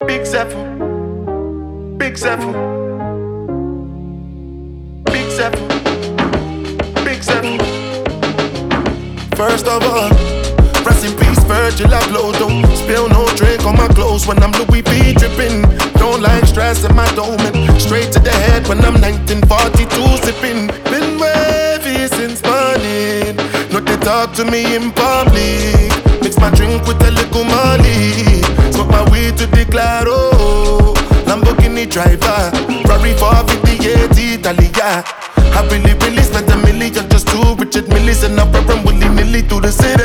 Big Zephyr, Big Zephyr, Big Zephyr, Big Zephyr. First of all, rest in peace, Virgil Abloh. Don't spill no drink on my clothes when I'm Louis V dripping. Don't like stress in my dome and straight to the head when I'm 1942 sipping. Been wavy since morning. No, they talk to me in public. Mix my drink with a little Molly. Smoke my weed to the claro. Lamborghini driver, Ferrari 458 Italia. I really spent $1 million just to Richard Millis, and I'm from willy-nilly through the city.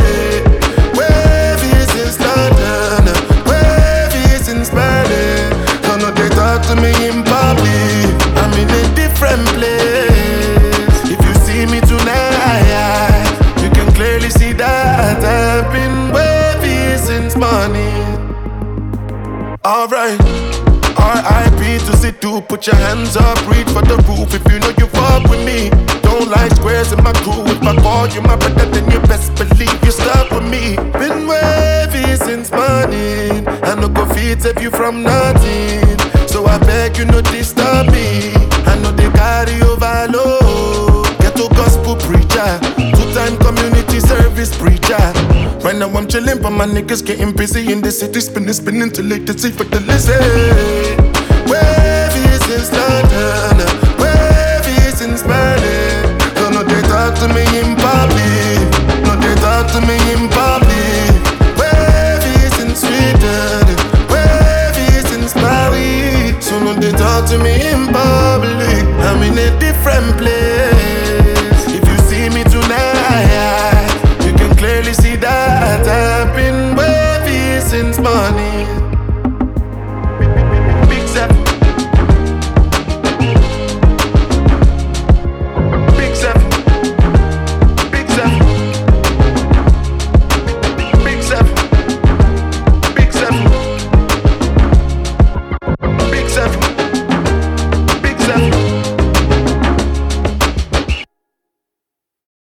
Wavy since London, wavy since Berlin. No, they talk to me in public. I'm in a different place. If you see me tonight, you can clearly see that I've been wavy since morning. Alright, R.I.P. to Sidhu, put your hands up, reach for the roof if you know you fuck with me. Don't like squares in my crew, if I call you my brother then you best believe you stuck with me. Been wavy since morning, I no go feed save you from nothing. So I beg you no disturb me, I know they carry overload. Ghetto gospel preacher, two-time community service preacher. Right now I'm chillin', but my niggas getting busy in the city, spinning till late to see for the lizard. Wavy since London, wavy since Berlin. No, they talk to me in public. No, they talk to me in public. Wavy since Sweden, wavy since Paris. So no, they talk to me in public. I'm in a different place. If you see me tonight, you can clearly see that I've been